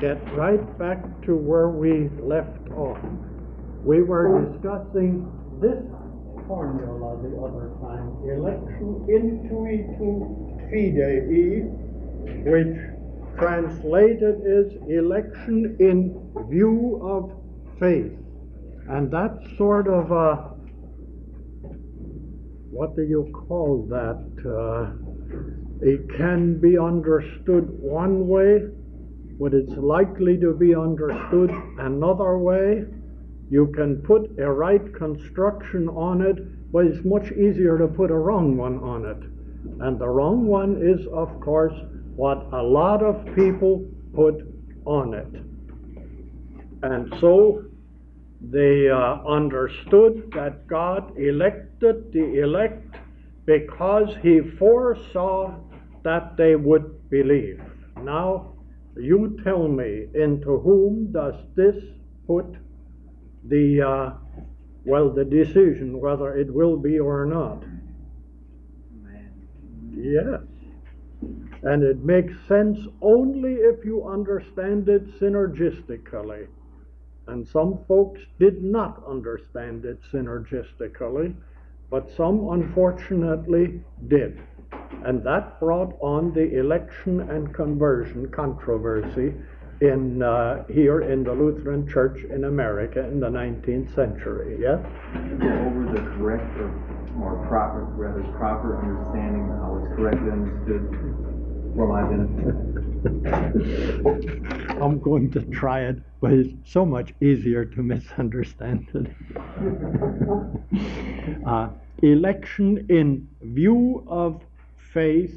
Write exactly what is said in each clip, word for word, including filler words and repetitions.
get right back to where we left off. We were discussing this formula the other time, election intui tu fidei, which translated is election in view of faith. And that's sort of a, what do you call that? Uh, it can be understood one way, but it's likely to be understood another way. You can put a right construction on it, but it's much easier to put a wrong one on it. And the wrong one is, of course, what a lot of people put on it. And so they uh, understood that God elected the elect because he foresaw that they would believe. Now, you tell me, into whom does this put the, uh, well, the decision whether it will be or not? Man. Yes. And it makes sense only if you understand it synergistically. And some folks did not understand it synergistically, but some unfortunately did. And that brought on the election and conversion controversy in uh, here in the Lutheran Church in America in the nineteenth century. Yeah? Can you go over the correct or more proper, rather proper understanding of how it's correctly understood for my benefit? I'm going to try it, but it's so much easier to misunderstand it. uh, election in view of faith.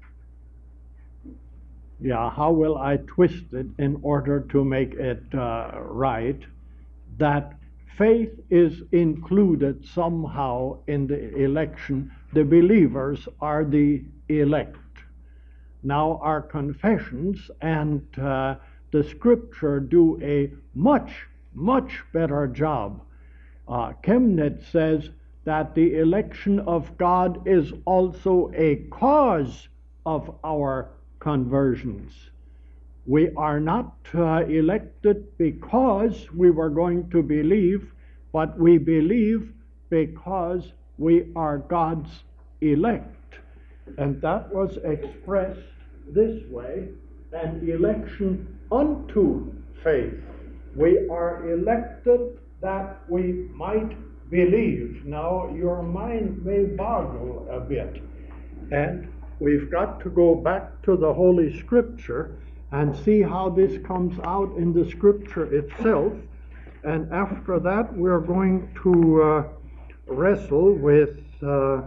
Yeah, how will I twist it in order to make it uh, right? That faith is included somehow in the election. The believers are the elect. Now, our confessions and uh, the scripture do a much, much better job. Uh, Chemnitz says that the election of God is also a cause of our conversions. We are not uh, elected because we were going to believe, but we believe because we are God's elect. And that was expressed this way, an election unto faith. We are elected that we might believe. Now, your mind may boggle a bit, and we've got to go back to the Holy Scripture and see how this comes out in the Scripture itself. And after that, we're going to uh, wrestle with uh,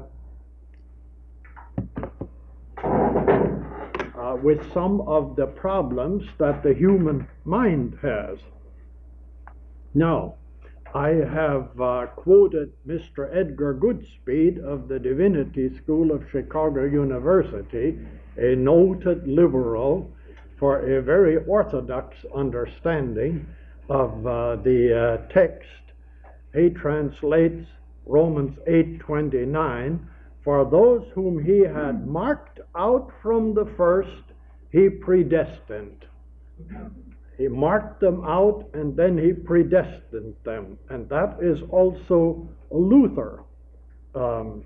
uh, with some of the problems that the human mind has. Now, I have uh, quoted Mister Edgar Goodspeed of the Divinity School of Chicago University, a noted liberal, for a very orthodox understanding of uh, the uh, text. He translates Romans eight twenty-nine, for those whom he had marked out from the first, he predestined. He marked them out and then he predestined them. And that is also Luther. Um,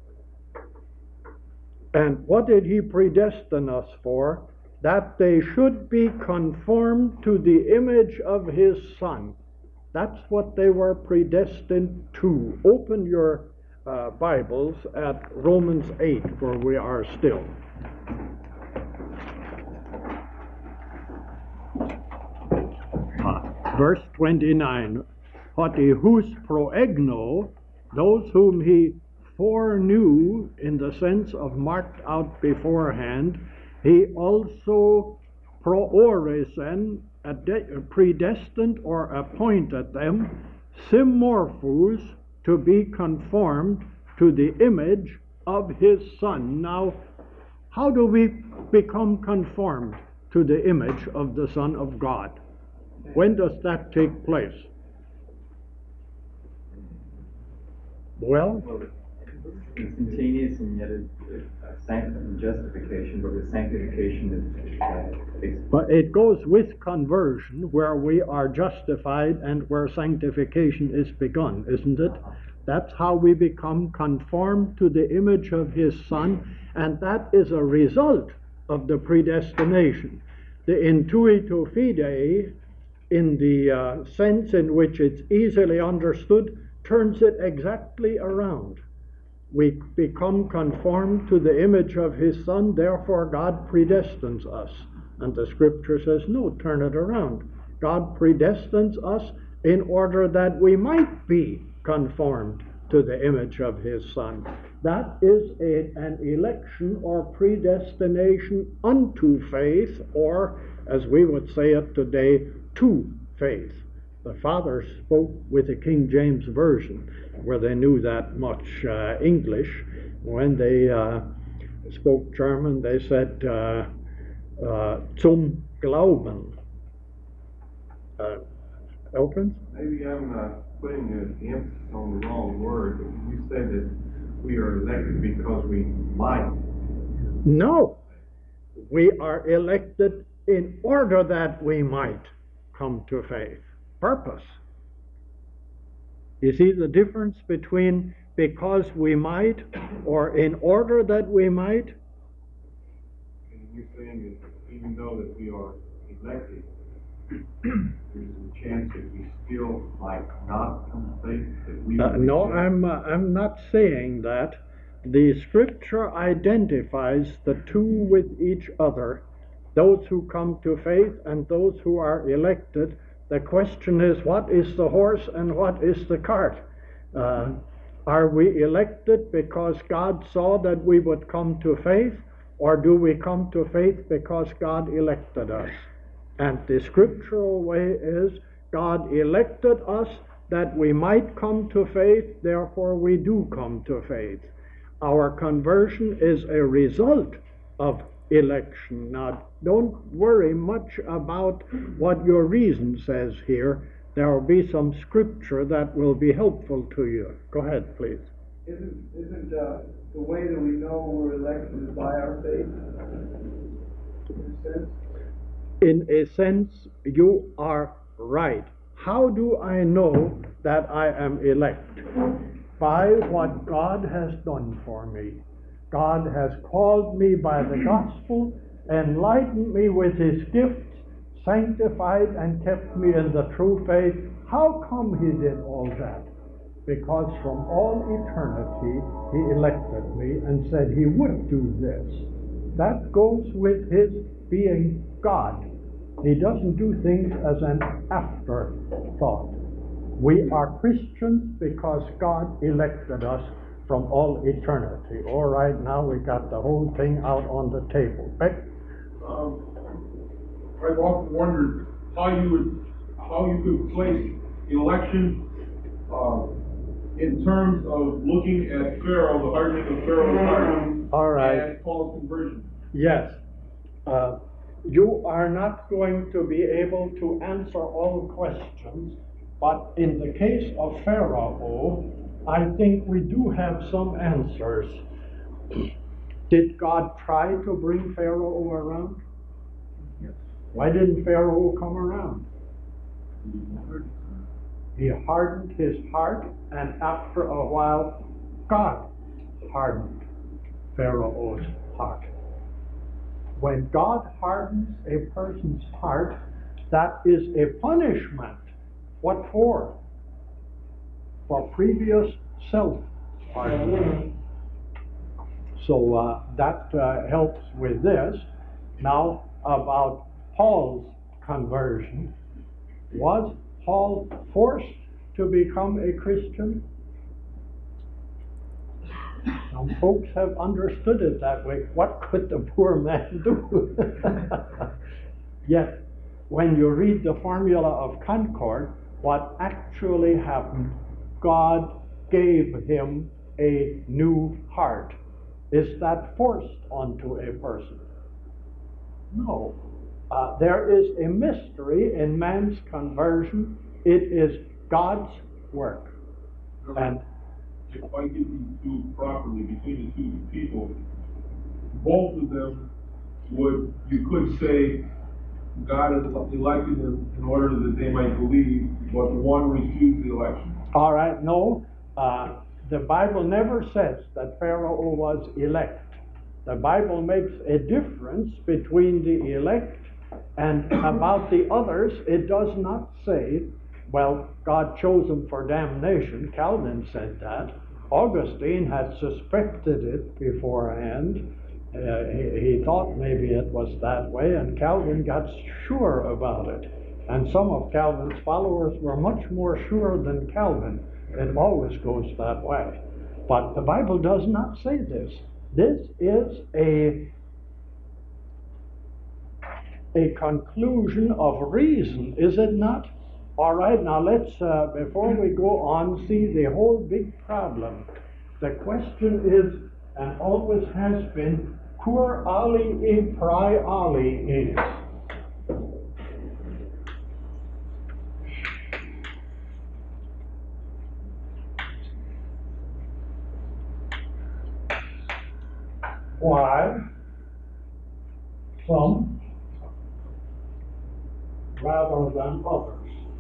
and what did he predestine us for? That they should be conformed to the image of his Son. That's what they were predestined to. Open your uh, Bibles at Romans eight, where we are still. Verse twenty-nine, Hoti hus proegno, those whom he foreknew in the sense of marked out beforehand, he also prooresen, predestined or appointed them, symmorphous, to be conformed to the image of his Son. Now, how do we become conformed to the image of the Son of God? When does that take place? Well, instantaneous and yet a, a sanct- justification, but with sanctification it, uh, takes. But it goes with conversion, where we are justified and where sanctification is begun, isn't it? That's how we become conformed to the image of His Son, and that is a result of the predestination. The intuito fidei, in the uh, sense in which it's easily understood, turns it exactly around. We become conformed to the image of His Son, therefore God predestines us. And the Scripture says, no, turn it around. God predestines us in order that we might be conformed to the image of His Son. That is a, an election or predestination unto faith, or, as we would say it today, to faith. The fathers spoke with the King James Version, where they knew that much uh, English. When they uh, spoke German, they said uh, uh, zum Glauben. Uh, Elkins? Maybe I'm uh, putting the emphasis on the wrong word, but you said that we are elected because we might. No. We are elected in order that we might come to faith. Purpose. You see the difference between because we might or in order that we might? And you're saying that even though that we are elected, there's a chance that we still might not come to faith? That we Uh, no, I'm, uh, I'm not saying that. The Scripture identifies the two with each other, those who come to faith and those who are elected. The question is, what is the horse and what is the cart? Uh, are we elected because God saw that we would come to faith, or do we come to faith because God elected us? And the scriptural way is, God elected us that we might come to faith, therefore we do come to faith. Our conversion is a result of election. Now, don't worry much about what your reason says here. There will be some scripture that will be helpful to you. Go ahead, please. Isn't, isn't uh, the way that we know we're elected is by our faith? In a sense? In a sense, you are right. How do I know that I am elect? By what God has done for me. God has called me by the gospel, enlightened me with His gifts, sanctified and kept me in the true faith. How come He did all that? Because from all eternity He elected me and said He would do this. That goes with His being God. He doesn't do things as an afterthought. We are Christians because God elected us from all eternity. All right, now we got the whole thing out on the table. Beck? Um, I've often wondered how you would, how you could place election uh, in terms of looking at Pharaoh, the hardening of Pharaoh's heart, All right. and Paul's conversion. Yes. Uh, you are not going to be able to answer all questions, but in the case of Pharaoh, I think we do have some answers. Did God try to bring Pharaoh around? Yes. Why didn't Pharaoh come around? He hardened his heart, and after a while, God hardened Pharaoh's heart. When God hardens a person's heart, that is a punishment. What for? For previous self-hardening. So uh, that uh, helps with this. Now, about Paul's conversion. Was Paul forced to become a Christian? Some folks have understood it that way. What could the poor man do? Yet, when you read the formula of Concord, what actually happened, God gave him a new heart. Is that forced onto a person? No. Uh, there is a mystery in man's conversion. It is God's work. And if I get these two properly between the two people, both of them would, you could say, God has elected them in order that they might believe, but one refused the election. All right, no. Uh, the Bible never says that Pharaoh was elect. The Bible makes a difference between the elect and about the others. It does not say, well, God chose them for damnation. Calvin said that. Augustine had suspected it beforehand. Uh, he, he thought maybe it was that way, and Calvin got sure about it. And some of Calvin's followers were much more sure than Calvin. It always goes that way. But the Bible does not say this. This is a, a conclusion of reason, is it not? All right, now let's, uh, before we go on, see the whole big problem. The question is, and always has been, cur alii prae aliis? Why some rather than others?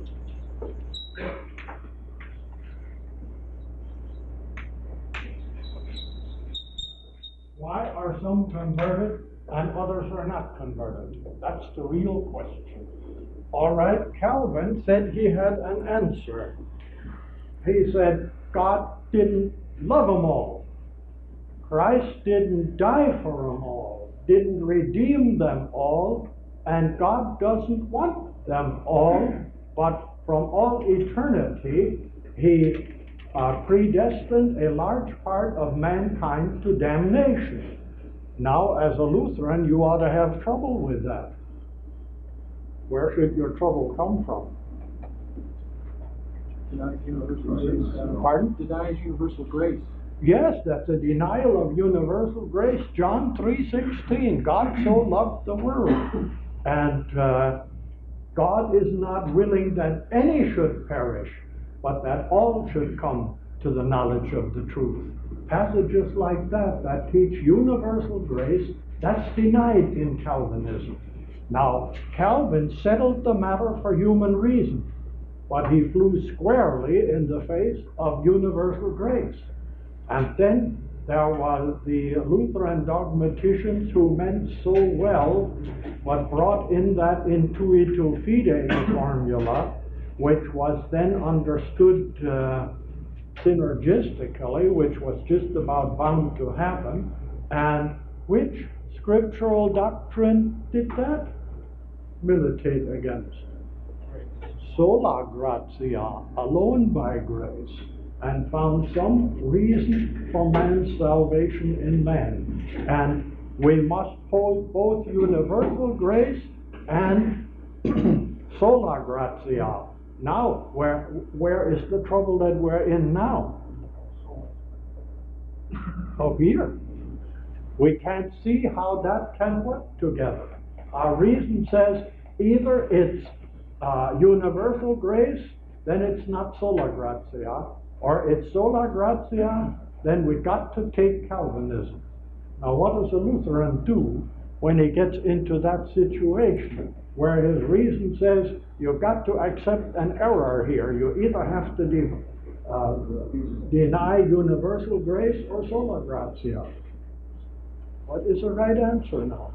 Why are some converted and others are not converted? That's the real question. All right, Calvin said he had an answer. He said God didn't love them all. Christ didn't die for them all, didn't redeem them all, and God doesn't want them all, but from all eternity, He uh, predestined a large part of mankind to damnation. Now, as a Lutheran, you ought to have trouble with that. Where should your trouble come from? Denies universal grace. Pardon? Denies universal grace. Yes, that's a denial of universal grace. John three sixteen, God so loved the world. And uh, God is not willing that any should perish, but that all should come to the knowledge of the truth. Passages like that, that teach universal grace, that's denied in Calvinism. Now, Calvin settled the matter for human reason, but he flew squarely in the face of universal grace. And then there was the Lutheran dogmaticians who meant so well, but brought in that intuitu fide formula, which was then understood uh, synergistically, which was just about bound to happen. And which scriptural doctrine did that militate against? Sola gratia, alone by grace, and found some reason for man's salvation in man. And we must hold both universal grace and sola gratia. Now, where where is the trouble that we're in now? Oh, Peter. We can't see how that can work together. Our reason says either it's uh, universal grace, then it's not sola gratia, or it's sola gratia, then we got to take Calvinism. Now, what does a Lutheran do when he gets into that situation where his reason says you've got to accept an error here? You either have to de uh, deny universal grace or sola gratia. What is the right answer now?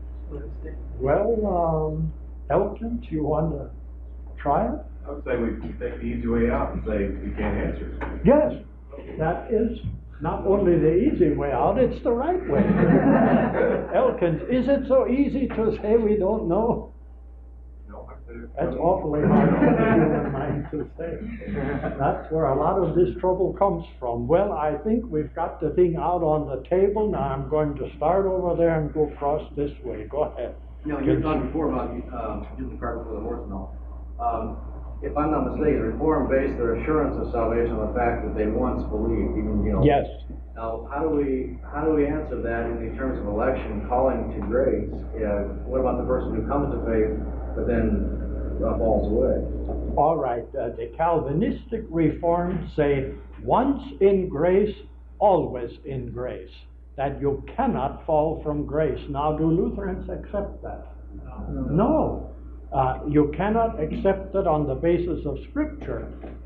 Well, um, Elkins, you want to try it? I would say we take the easy way out and say we can't answer. Yes, that is not only the easy way out, it's the right way. Elkins, is it so easy to say we don't know? No, I said it. That's awfully hard for the human mind to say. That's where a lot of this trouble comes from. Well, I think we've got the thing out on the table. Now I'm going to start over there and go across this way. Go ahead. You know, you were talking before about um, using the cart before the horse and all. Um, if I'm not mistaken, Reform based their assurance of salvation on the fact that they once believed, even, you know. Yes. Now, how do we how do we answer that in the terms of election, calling to grace? Yeah, what about the person who comes to faith but then uh, falls away? All right. Uh, the Calvinistic Reformed say once in grace, always in grace, that you cannot fall from grace. Now, do Lutherans accept that? No. Uh, you cannot accept it on the basis of Scripture.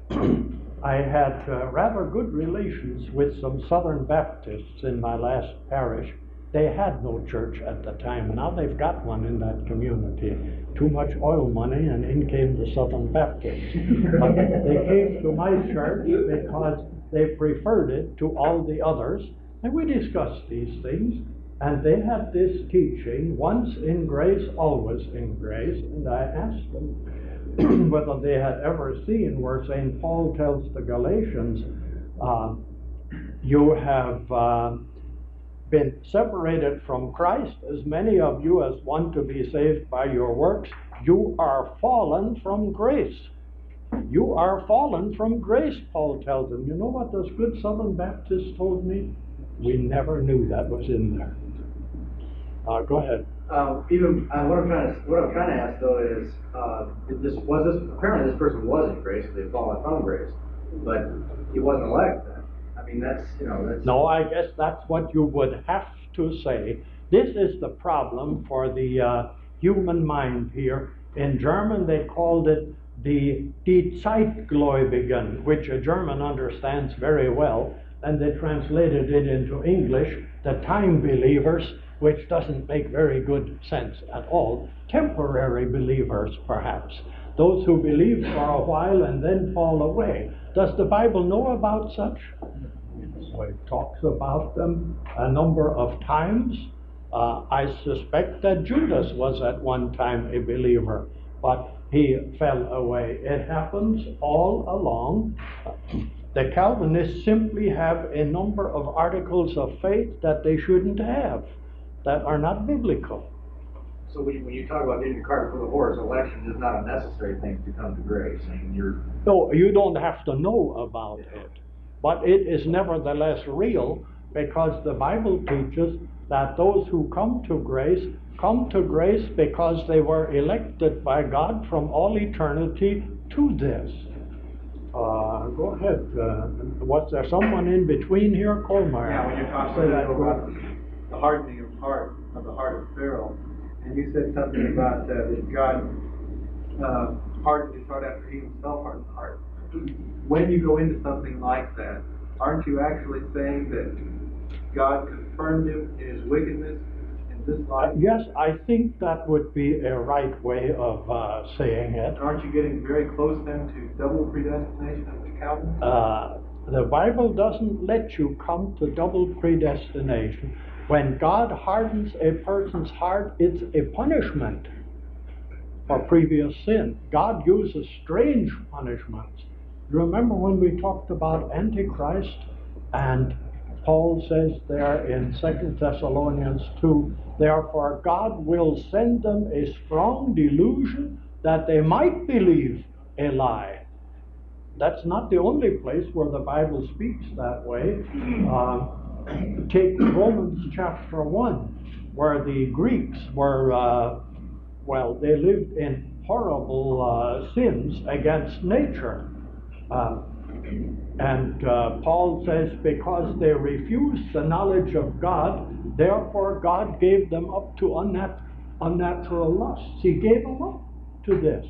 I had uh, rather good relations with some Southern Baptists in my last parish. They had no church at the time. Now they've got one in that community. Too much oil money, and in came the Southern Baptists. But they came to my church because they preferred it to all the others. And we discussed these things. And they had this teaching, once in grace, always in grace. And I asked them whether they had ever seen where Saint Paul tells the Galatians, uh, you have uh, been separated from Christ, as many of you as want to be saved by your works. You are fallen from grace. You are fallen from grace, Paul tells them. You know what those good Southern Baptists told me? We never knew that was in there. Uh, go ahead. Uh, even uh, what I'm trying to what I'm trying to ask though is, uh, if this was this apparently this person was in grace, they fallen from grace, but he wasn't elect then. I mean, that's you know that's. No, I guess that's what you would have to say. This is the problem for the uh, human mind here. In German, they called it the Die Zeitgläubigen, which a German understands very well, and they translated it into English, the time believers, which doesn't make very good sense at all. Temporary believers, perhaps. Those who believe for a while and then fall away. Does the Bible know about such? So it talks about them a number of times. Uh, I suspect that Judas was at one time a believer, but he fell away. It happens all along. The Calvinists simply have a number of articles of faith that they shouldn't have, that are not biblical. So when you, when you talk about getting the cart before the horse, election is not a necessary thing to come to grace. I mean, you're... No, you don't have to know about it. But it is nevertheless real, because the Bible teaches that those who come to grace come to grace because they were elected by God from all eternity to this. Uh, go ahead. Uh, was there someone in between here? Colmeyer. Yeah, when you're talking about the hardening of heart, of the heart of Pharaoh, and you said something about uh, that God uh, hardened his heart after he himself hardened the heart. When you go into something like that, aren't you actually saying that God confirmed him in his wickedness in this life? Uh, yes, I think that would be a right way of uh, saying it. Aren't you getting very close then to double predestination of the Calvinists? Uh, the Bible doesn't let you come to double predestination. When God hardens a person's heart, it's a punishment for previous sin. God uses strange punishments. You remember when we talked about Antichrist, and Paul says there in Second Thessalonians two, therefore God will send them a strong delusion that they might believe a lie. That's not the only place where the Bible speaks that way. Uh, take Romans chapter one, where the Greeks were, uh, well, they lived in horrible uh, sins against nature. Uh, and uh, Paul says, because they refused the knowledge of God, therefore God gave them up to unnat- unnatural lusts. He gave them up to this.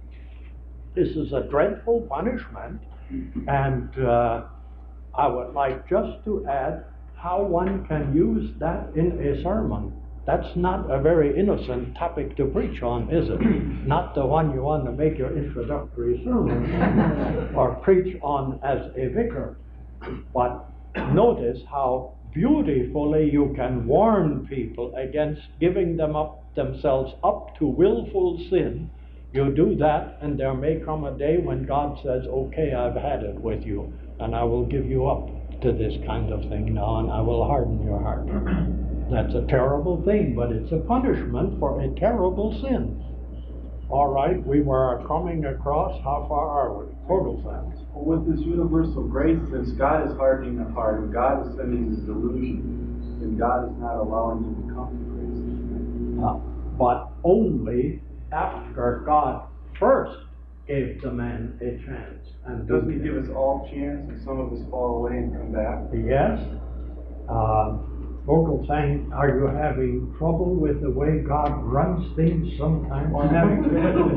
This is a dreadful punishment, and uh, I would like just to add how one can use that in a sermon. That's not a very innocent topic to preach on, is it? Not the one you want to make your introductory sermon or preach on as a vicar. But notice how beautifully you can warn people against giving them up themselves up to willful sin. You do that, and there may come a day when God says, okay, I've had it with you, and I will give you up to this kind of thing now, and I will harden your heart. That's a terrible thing, but it's a punishment for a terrible sin. All right, we were coming across, how far are we? Total facts. Well, with this universal grace, since God is hardening the heart, and God is sending this delusion, then God is not allowing you to come to grace. Uh, but only after God first gave the man a chance. And Doesn't he give us all chance and some of us fall away and come back? Yes. Uh, Vogelsang, are you having trouble with the way God runs things sometimes? Well, I'm having-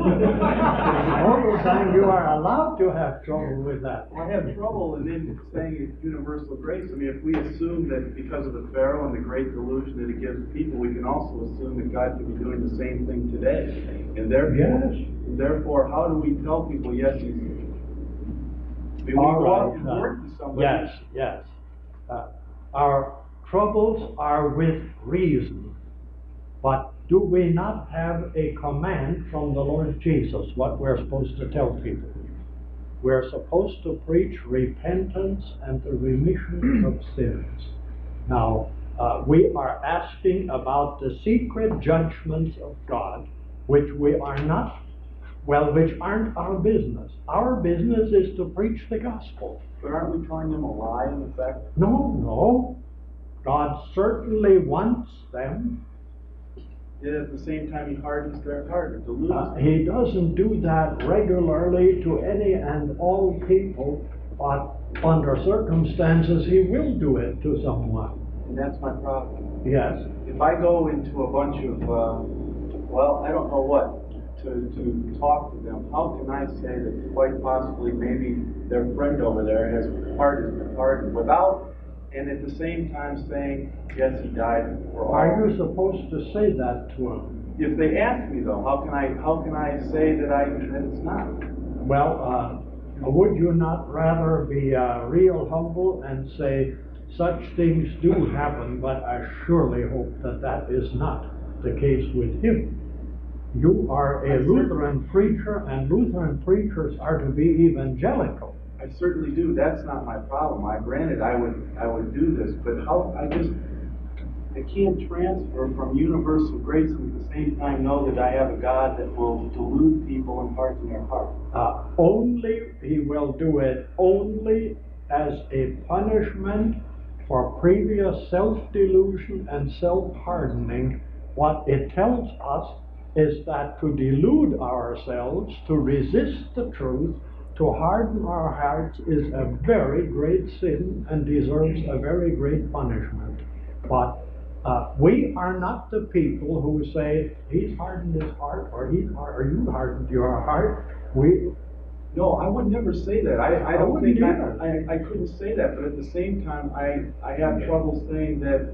Vogelsang, you are allowed to have trouble with that. I have trouble in then saying it's universal grace. I mean, if we assume that because of the Pharaoh and the great delusion that it gives people, we can also assume that God could be doing the same thing today. And therefore, Yes. and therefore, how do we tell people, yes, he's... I mean, we All go out right, and uh, work to somebody. Yes, yes. Uh, our troubles are with reason, but do we not have a command from the Lord Jesus, what we're supposed to tell people? We're supposed to preach repentance and the remission of sins. Now, uh, we are asking about the secret judgments of God, which we are not, well, which aren't our business. Our business is to preach the gospel. But aren't we telling them a lie in effect? No, no. God certainly wants them. Yet at the same time, he hardens their heart or deludes Uh, them. he doesn't do that regularly to any and all people, but under circumstances he will do it to someone. And that's my problem. Yes. If I go into a bunch of, uh, well, I don't know what, to, to talk to them, how can I say that quite possibly maybe their friend over there has heart has been hardened without, and at the same time saying, yes, he died for all. Are you supposed to say that to them? If they ask me though, how can I, how can I say that I, that it's not? Well, uh, would you not rather be uh, real humble and say, such things do happen, but I surely hope that that is not the case with him? You are a Lutheran preacher, and Lutheran preachers are to be evangelical. I certainly do. That's not my problem. I granted I would I would do this, but how I just I can't transfer from universal grace and at the same time know that I have a God that will delude people and harden their heart. Uh, only he will do it only as a punishment for previous self-delusion and self-hardening. What it tells us is that to delude ourselves, to resist the truth, to harden our hearts is a very great sin and deserves a very great punishment. But uh, we are not the people who say, he's hardened his heart, or he's or you hardened your heart. We No, I would never say that. I, I I don't wouldn't think I, either. I, I couldn't say that, but at the same time, I, I have trouble saying that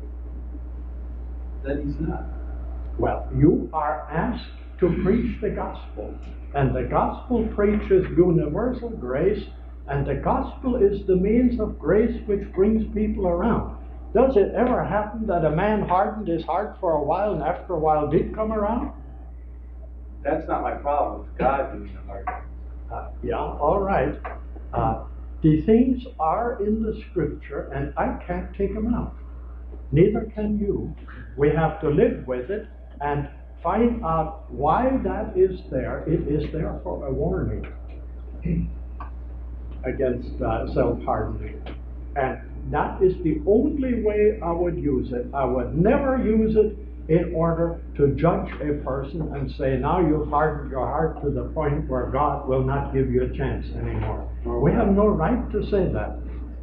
that he's not. Well, you are asked to preach the gospel, and the gospel preaches universal grace, and the gospel is the means of grace which brings people around. Does it ever happen that a man hardened his heart for a while and after a while did come around? That's not my problem. It's God doing the heart. Uh, yeah, all right. Uh, the things are in the scripture, and I can't take them out. Neither can you. We have to live with it and find out why that is there. It is there for a warning against uh, self-hardening. And that is the only way I would use it. I would never use it in order to judge a person and say, now you've hardened your heart to the point where God will not give you a chance anymore. We have no right to say that.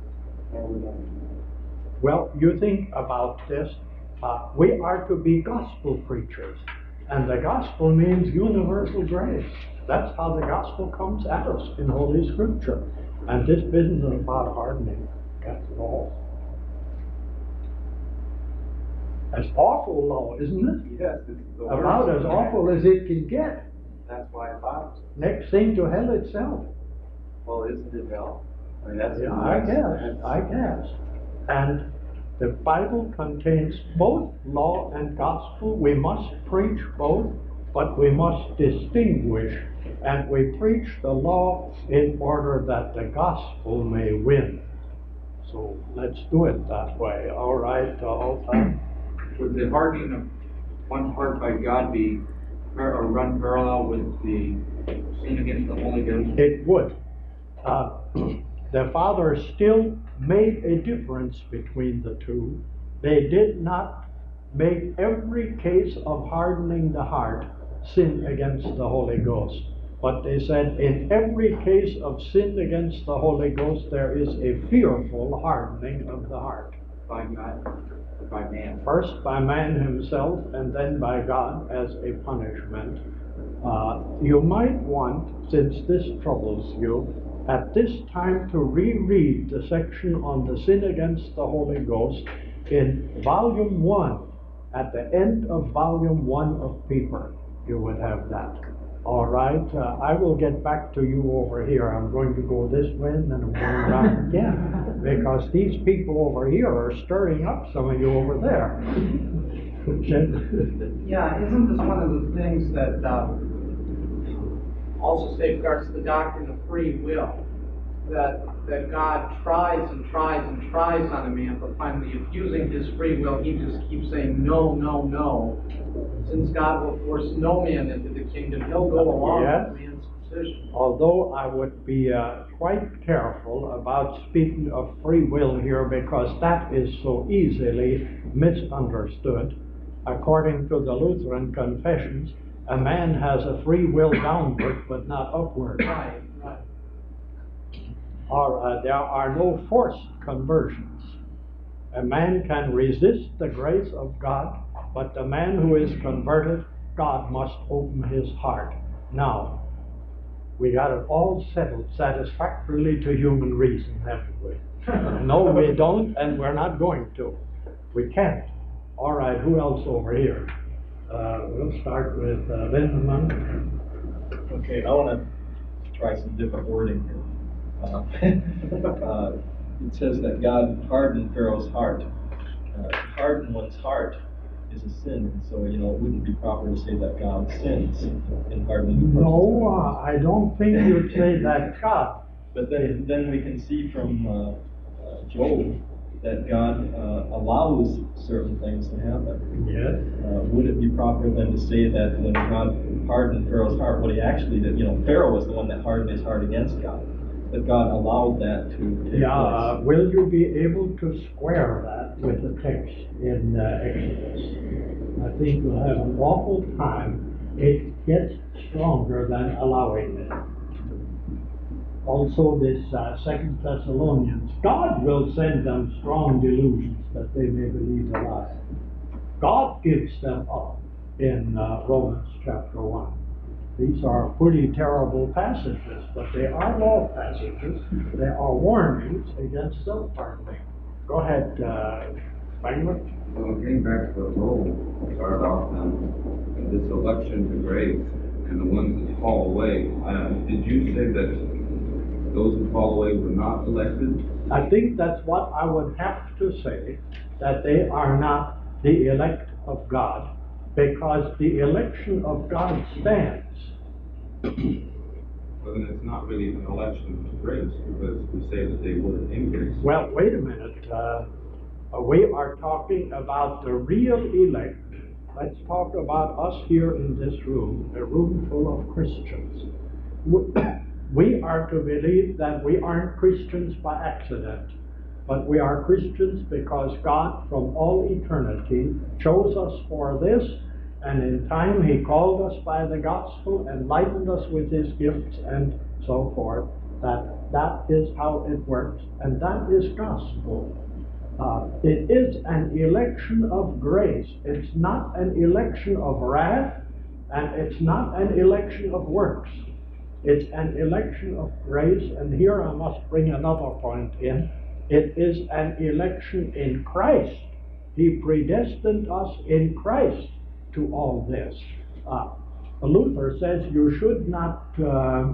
Well, you think about this. Uh, we are to be gospel preachers. And the gospel means universal grace. That's how the gospel comes at us in Holy Scripture. And this business about hardening, that's all. That's awful low, isn't it? Yes, it's the About worst. as awful as it can get. That's why it bothers me. Next thing to hell itself. Well, isn't it hell? I mean, that's. Yeah, I guess, I guess. And the Bible contains both law and gospel. We must preach both, but we must distinguish. And we preach the law in order that the gospel may win. So let's do it that way. All right, all time. Would the hardening of one heart by God be par- or run parallel with the sin against the Holy Ghost? It would. Uh, the Father still made a difference between the two. They did not make every case of hardening the heart sin against the Holy Ghost. But they said in every case of sin against the Holy Ghost, there is a fearful hardening of the heart. By God, by man. First by man himself, and then by God as a punishment. Uh, you might want, since this troubles you, at this time to reread the section on the sin against the Holy Ghost in volume one. At the end of volume one of Pieper, you would have that. All right, uh, I will get back to you over here. I'm going to go this way and then I'm going around again, because these people over here are stirring up some of you over there. Yeah, isn't this one of the things that uh, also safeguards the doctrine of free will? That, that God tries and tries and tries on a man, but finally, if using his free will, he just keeps saying no, no, no. Since God will force no man into the kingdom, he'll go along Yes. with man's decision. Although I would be uh, quite careful about speaking of free will here, because that is so easily misunderstood. According to the Lutheran confessions, a man has a free will downward, but not upward. Right, right. Or uh, there are no forced conversions. A man can resist the grace of God, but the man who is converted, God must open his heart. Now, we got it all settled satisfactorily to human reason, haven't we? No, we don't, and we're not going to. We can't. All right, who else over here? Uh, we'll start with uh, Lindemann. Okay, I want to try some different wording here. Uh, uh, it says that God hardened Pharaoh's heart. Uh, to harden one's heart is a sin, and so, you know, it wouldn't be proper to say that God sins in hardening a person's No, heart. uh, I don't think you'd say that God. But then, then we can see from uh, uh, Job that God uh, allows certain things to happen. Yes. Uh, would it be proper then to say that when God hardened Pharaoh's heart, what he actually did, you know, Pharaoh was the one that hardened his heart against God, that God allowed that to take Yeah, uh, place? will you be able to square that with the text in uh, Exodus? I think you'll have an awful time. It gets stronger than allowing it. Also, this uh, Second Thessalonians, God will send them strong delusions that they may believe a lie. God gives them up in uh, Romans chapter one. These are pretty terrible passages, but they are law passages. They are warnings against self-hardening. Go ahead, uh, Spangler. Well, getting back to the role started off um, this election to grace and the ones that fall away. Uh, did you say that those who fall away were not elected? I think that's what I would have to say, that they are not the elect of God, because the election of God stands. Well, then it's not really an election to grace, because we say that they were in grace. Well, wait a minute. Uh, we are talking about the real elect. Let's talk about us here in this room, a room full of Christians. We are to believe that we aren't Christians by accident, but we are Christians because God from all eternity chose us for this, and in time he called us by the gospel, enlightened us with his gifts, and so forth. That that is how it works, and that is gospel. Uh, it is an election of grace. It's not an election of wrath, and it's not an election of works. It's an election of grace, and here I must bring another point in. It is an election in Christ. He predestined us in Christ to all this. Uh, Luther says you should not uh,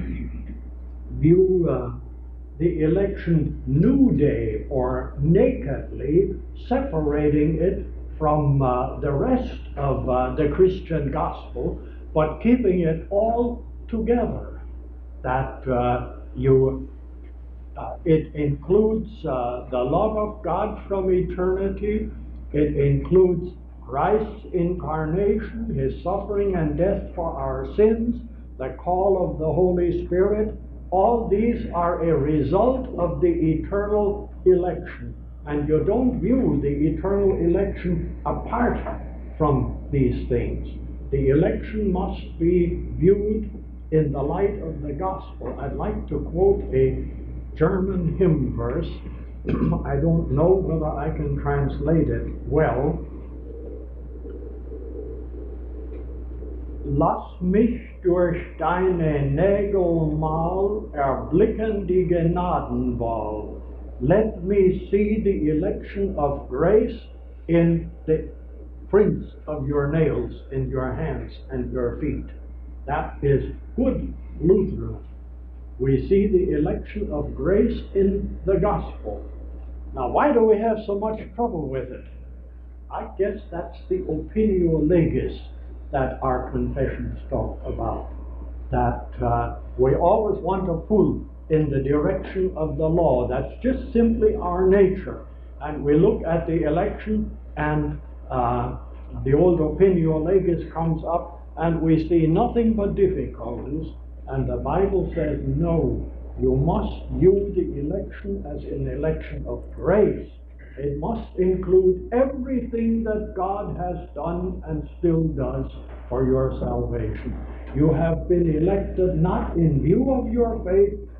view uh, the election new day or nakedly, separating it from uh, the rest of uh, the Christian gospel, but keeping it all together. That uh, you, uh, it includes uh, the love of God from eternity. It includes Christ's incarnation, his suffering and death for our sins, the call of the Holy Spirit. All these are a result of the eternal election. And you don't view the eternal election apart from these things. The election must be viewed in the light of the gospel, I'd like to quote a German hymn verse. I don't know whether I can translate it well. Lass mich durch deine Nägel mal erblicken die Gnadenwahl. Let me see the election of grace in the prints of your nails in your hands and your feet. That is good Lutheran. We see the election of grace in the gospel. Now, why do we have so much trouble with it? I guess that's the opinio legis that our confessions talk about. That uh, we always want to pull in the direction of the law. That's just simply our nature. And we look at the election, and uh, the old opinio legis comes up, and we see nothing but difficulties. And the Bible says, no, you must view the election as an election of grace. It must include everything that God has done and still does for your salvation. You have been elected not in view of your faith,